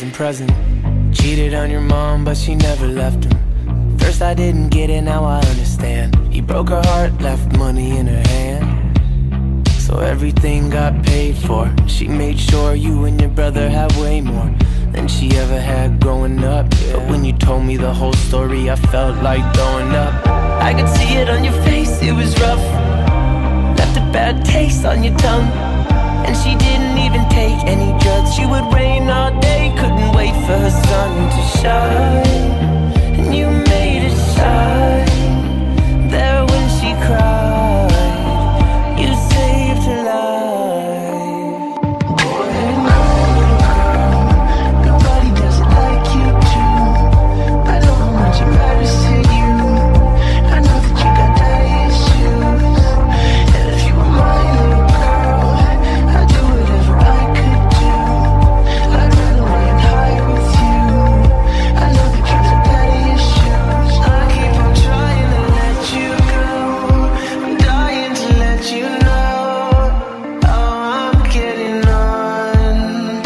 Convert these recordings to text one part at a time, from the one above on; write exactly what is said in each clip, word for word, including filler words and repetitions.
wasn't present. Cheated on your mom, but she never left him. First I didn't get it, now I understand. He broke her heart, left money in her hand. So everything got paid for. She made sure you and your brother had way more than she ever had growing up. But when you told me the whole story, I felt like throwing up. I could see it on your face, it was rough. Left a bad taste on your tongue. And she didn't even take any drugs. She would rain all day, couldn't wait for her sun to shine. And you made it shine there when she cried. You saved her life. Go ahead and cry, little girl. Nobody does it like you do. I know how much it matters to you. I know that you got daddy issues. And if you were my little girl, I'd do whatever I could do. I'd run away and hide with you. I know that you got daddy issues. I keep on trying to let you go. I'm dying to let you know how I'm getting on.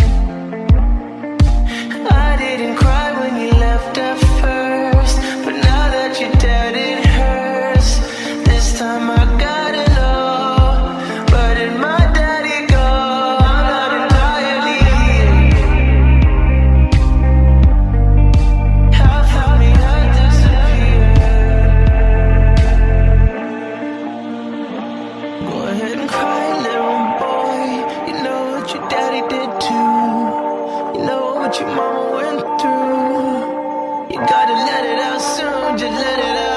I didn't cry when you left at first, but now that you're dead it hurts. This time I gotta know, where did my daddy go? I'm not entirely here. Half of me had disappeared. Go ahead and cry, little boy. You know what your daddy did too. You know what your mama went through. You gotta let it out soon, just let it out.